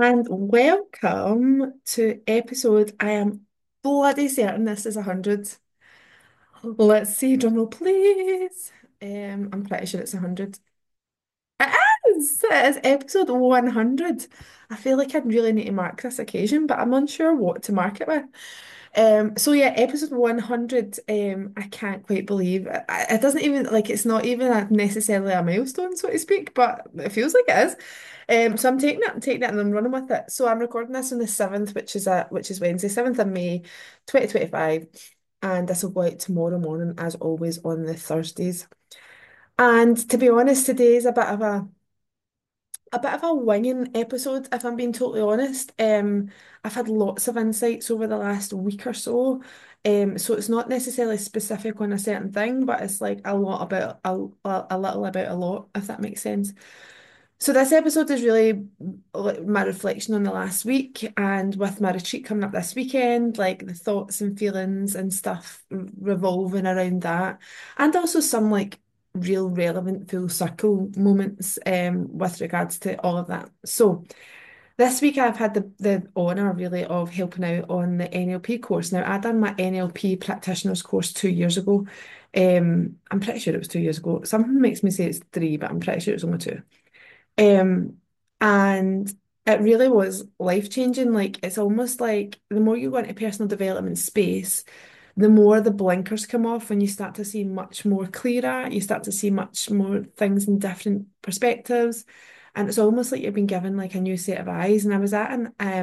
And welcome to episode. I am bloody certain this is 100. Let's see, drumroll please. I'm pretty sure it's 100. It it is episode 100. I feel like I'd really need to mark this occasion, but I'm unsure what to mark it with. So yeah, episode 100, I can't quite believe it. It doesn't even like it's not even necessarily a milestone, so to speak, but it feels like it is. So I'm taking it and I'm running with it. So I'm recording this on the 7th, which is Wednesday, 7th of May, 2025. And this will go out tomorrow morning, as always, on the Thursdays. And to be honest, today is a bit of a winging episode, if I'm being totally honest. I've had lots of insights over the last week or so. So it's not necessarily specific on a certain thing, but it's like a lot about a little about a lot, if that makes sense. So this episode is really like my reflection on the last week, and with my retreat coming up this weekend, like the thoughts and feelings and stuff revolving around that, and also some like real relevant full circle moments with regards to all of that. So this week I've had the honour really of helping out on the NLP course. Now I done my NLP practitioners course 2 years ago. I'm pretty sure it was 2 years ago. Something makes me say it's three, but I'm pretty sure it was only two. Um, and it really was life changing. Like it's almost like the more you go into personal development space, the more the blinkers come off and you start to see much more clearer. You start to see much more things in different perspectives. And it's almost like you've been given like a new set of eyes. And I was at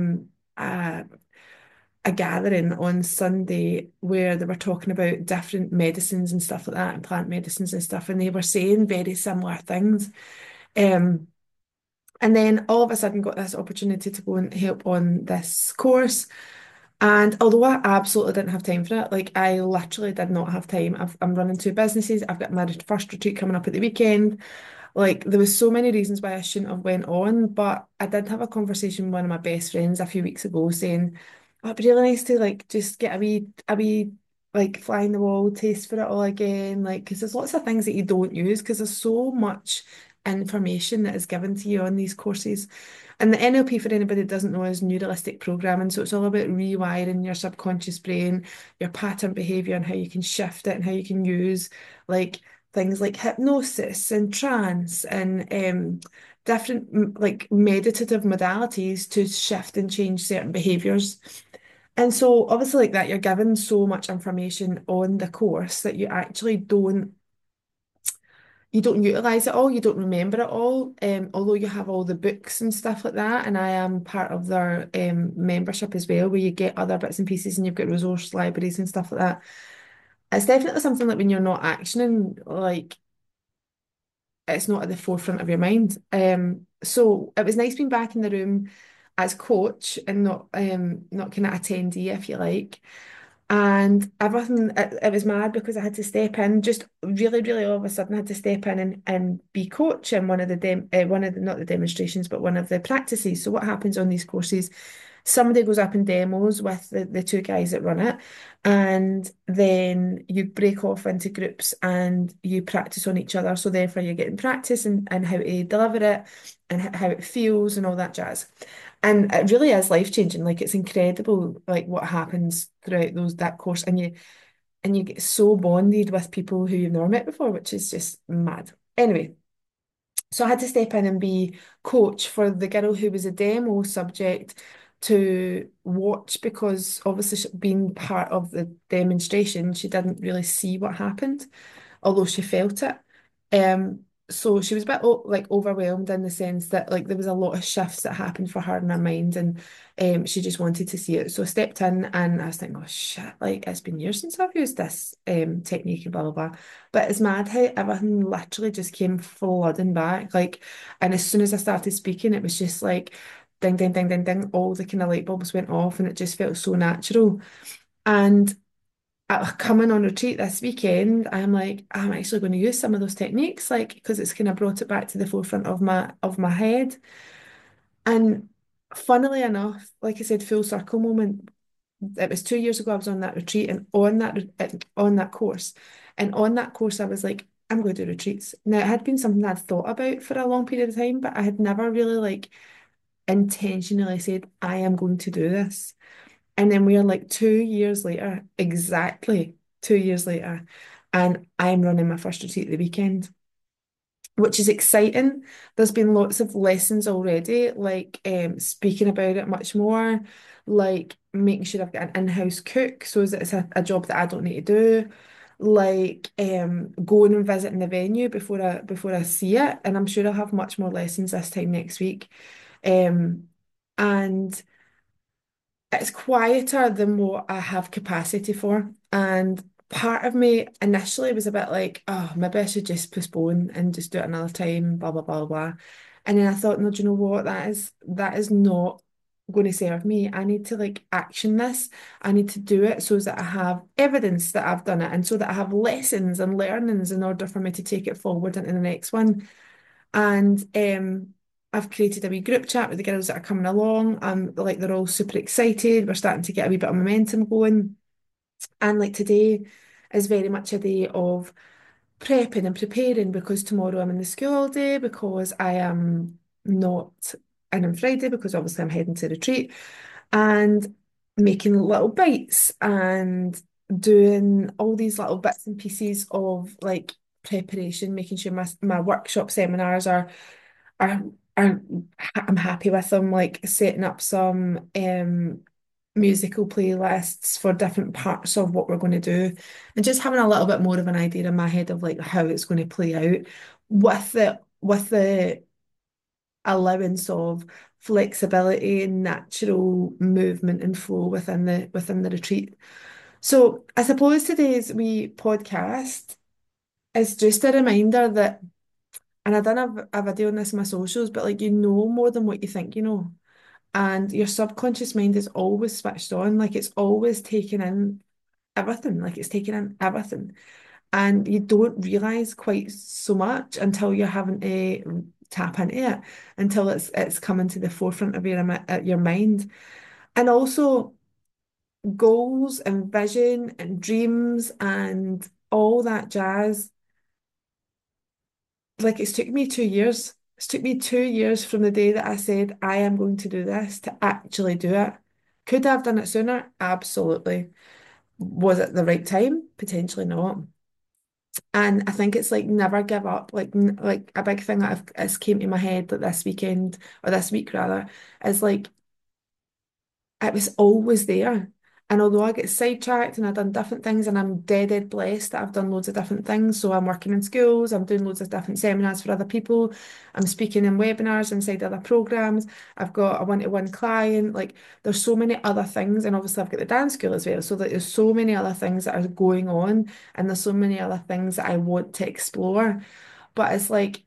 a gathering on Sunday where they were talking about different medicines and stuff like that, and plant medicines and stuff, and they were saying very similar things. Um, and then all of a sudden got this opportunity to go and help on this course. And although I absolutely didn't have time for it, like I literally did not have time. I'm running two businesses. I've got my first retreat coming up at the weekend. Like there was so many reasons why I shouldn't have went on, but I did have a conversation with one of my best friends a few weeks ago saying, oh, it'd be really nice to like just get a wee like fly in the wall taste for it all again. Like, because there's lots of things that you don't use because there's so much information that is given to you on these courses. And the NLP, for anybody that doesn't know, is neuralistic programming. So it's all about rewiring your subconscious brain, your pattern behavior, and how you can shift it and how you can use like things like hypnosis and trance and different like meditative modalities to shift and change certain behaviors. And so obviously like that, you're given so much information on the course that you don't utilize it all, you don't remember it all, although you have all the books and stuff like that. And I am part of their membership as well, where you get other bits and pieces and you've got resource libraries and stuff like that. It's definitely something like when you're not actioning, like it's not at the forefront of your mind. So it was nice being back in the room as coach and not kind of attendee, if you like. And everything, it was mad because I had to step in, just really, really all of a sudden I had to step in and be coach in not the demonstrations, but one of the practices. So what happens on these courses, somebody goes up and demos with the two guys that run it, and then you break off into groups and you practice on each other. So therefore you're getting practice and how to deliver it and how it feels and all that jazz. And it really is life changing. Like it's incredible, like what happens throughout that course, and you get so bonded with people who you've never met before, which is just mad. Anyway, so I had to step in and be coach for the girl who was a demo subject to watch because obviously being part of the demonstration, she didn't really see what happened although she felt it. So she was a bit like overwhelmed in the sense that like there was a lot of shifts that happened for her in her mind, and she just wanted to see it. So I stepped in, and I was thinking, oh shit, like it's been years since I've used this technique and blah blah blah. But it's mad how everything literally just came flooding back. Like, and as soon as I started speaking, it was just like ding ding ding ding ding, all the kind of light bulbs went off, and it just felt so natural. And coming on retreat this weekend, I'm like, I'm actually going to use some of those techniques, like because it's kind of brought it back to the forefront of my head. And funnily enough, like I said, full circle moment. It was 2 years ago I was on that retreat and on that course, and on that course I was like, I'm going to do retreats. Now it had been something I'd thought about for a long period of time, but I had never really like intentionally said, I am going to do this. And then we are like 2 years later, exactly 2 years later, and I'm running my first retreat at the weekend, which is exciting. There's been lots of lessons already, like speaking about it much more, like making sure I've got an in-house cook so that it's a job that I don't need to do, like going and visiting the venue before I see it. And I'm sure I'll have much more lessons this time next week. And it's quieter than what I have capacity for. And part of me initially was a bit like, oh, maybe I should just postpone and just do it another time, blah, blah, blah, blah. And then I thought, no, do you know what? That is not going to serve me. I need to like action this. I need to do it so that I have evidence that I've done it and so that I have lessons and learnings in order for me to take it forward into the next one. And I've created a wee group chat with the girls that are coming along. Like they're all super excited. We're starting to get a wee bit of momentum going. And like today is very much a day of prepping and preparing because tomorrow I'm in the school all day because I am not in on Friday because obviously I'm heading to retreat and making little bites and doing all these little bits and pieces of like preparation, making sure my workshop seminars are are I'm happy with them, like setting up some musical playlists for different parts of what we're going to do and just having a little bit more of an idea in my head of like how it's going to play out with the allowance of flexibility and natural movement and flow within the retreat. So I suppose today's wee podcast is just a reminder that, and I done a video on this in my socials, but like you know more than what you think you know. And your subconscious mind is always switched on, like it's always taking in everything, like it's taking in everything. And you don't realize quite so much until you're having to tap into it, until it's coming to the forefront of your mind. And also goals and vision and dreams and all that jazz. Like it's took me 2 years. It's took me 2 years from the day that I said I am going to do this to actually do it. Could I have done it sooner? Absolutely. Was it the right time? Potentially not. And I think it's like never give up. Like a big thing that has came to my head like this weekend or this week rather is like it was always there. And although I get sidetracked and I've done different things and I'm dead blessed that I've done loads of different things. So I'm working in schools, I'm doing loads of different seminars for other people, I'm speaking in webinars inside other programs, I've got a one-to-one client, like there's so many other things. And obviously I've got the dance school as well. So that there's so many other things that are going on and there's so many other things that I want to explore. But it's like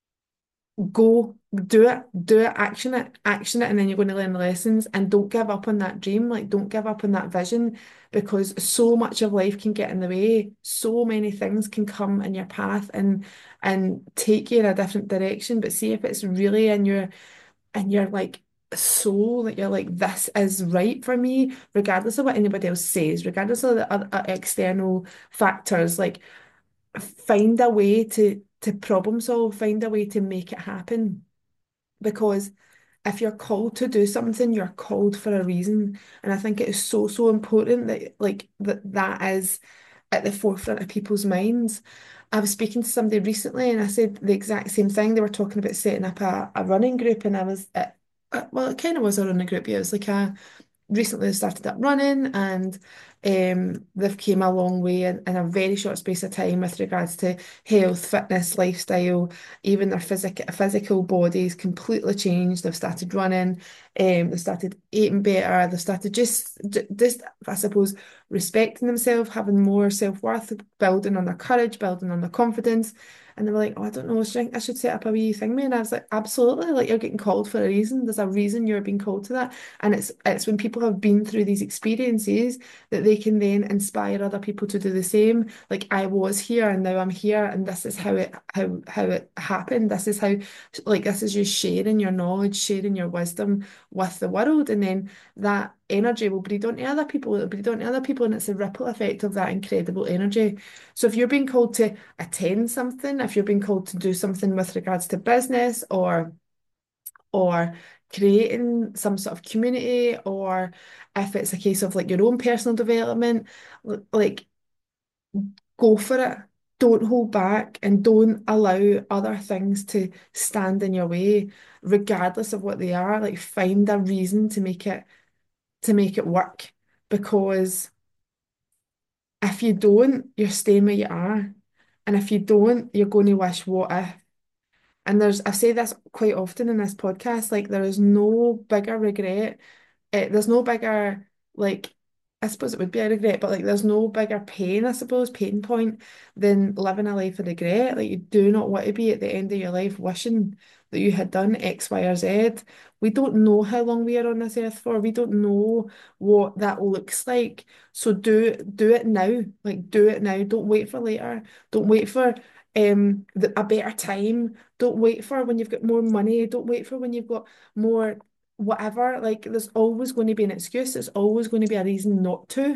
go do it, action it, and then you're going to learn the lessons. And don't give up on that dream, like don't give up on that vision, because so much of life can get in the way. So many things can come in your path and take you in a different direction. But see if it's really in your like soul that you're like, this is right for me, regardless of what anybody else says, regardless of the other external factors, like find a way to problem solve, find a way to make it happen. Because if you're called to do something, you're called for a reason. And I think it is so, so important that like that is at the forefront of people's minds. I was speaking to somebody recently and I said the exact same thing. They were talking about setting up a running group and I was well, it kind of was a running group. Yeah, it was like a recently started up running and they've came a long way in a very short space of time with regards to health, fitness, lifestyle, even their physical bodies completely changed. They've started running, they've started eating better, they've started just I suppose respecting themselves, having more self-worth, building on their courage, building on their confidence. And they were like, oh, I don't know, I should set up a wee thing, man. And I was like, absolutely, like you're getting called for a reason. There's a reason you're being called to that. And it's when people have been through these experiences that they can then inspire other people to do the same. Like I was here and now I'm here and this is how it happened. This is how like this is you sharing your knowledge, sharing your wisdom with the world. And then that energy will breed onto other people, it'll breed onto other people, and it's a ripple effect of that incredible energy. So if you're being called to attend something, if you're being called to do something with regards to business or creating some sort of community, or if it's a case of like your own personal development, like go for it. Don't hold back and don't allow other things to stand in your way, regardless of what they are. Like find a reason to make it work. Because if you don't, you're staying where you are. And if you don't, you're going to wish what if. And I say this quite often in this podcast, like there is no bigger regret. There's no bigger, like, I suppose it would be a regret, but like there's no bigger pain, I suppose, pain point than living a life of regret. Like you do not want to be at the end of your life wishing that you had done X, Y, or Z. We don't know how long we are on this earth for. We don't know what that looks like. So do it now. Like do it now. Don't wait for later. Don't wait for a better time. Don't wait for when you've got more money. Don't wait for when you've got more whatever. Like there's always going to be an excuse. There's always going to be a reason not to.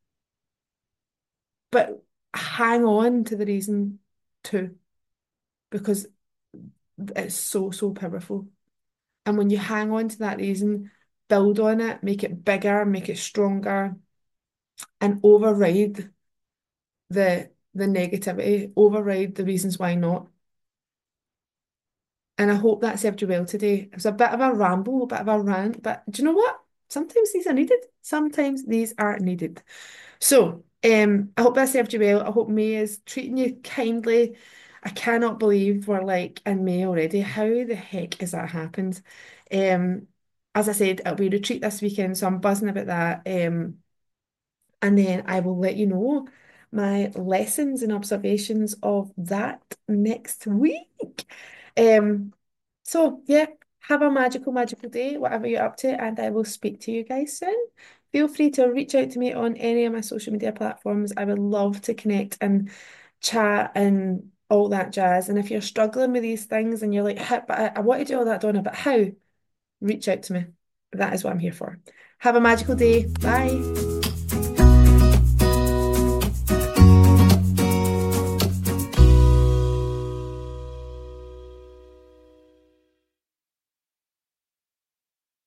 But hang on to the reason to, because it's so, so powerful. And when you hang on to that reason, build on it, make it bigger, make it stronger, and override the negativity, override the reasons why not. And I hope that served you well today. It was a bit of a ramble, a bit of a rant, but do you know what? Sometimes these are needed. Sometimes these are needed. So, I hope that served you well. I hope May is treating you kindly. I cannot believe we're like in May already. How the heck has that happened? Um, as I said, it'll be a retreat this weekend, so I'm buzzing about that. And then I will let you know my lessons and observations of that next week. Um, so yeah, have a magical, magical day, whatever you're up to, and I will speak to you guys soon. Feel free to reach out to me on any of my social media platforms. I would love to connect and chat and all that jazz. And if you're struggling with these things and you're like, but I want to do all that, Donna, but how? Reach out to me. That is what I'm here for. Have a magical day. Bye.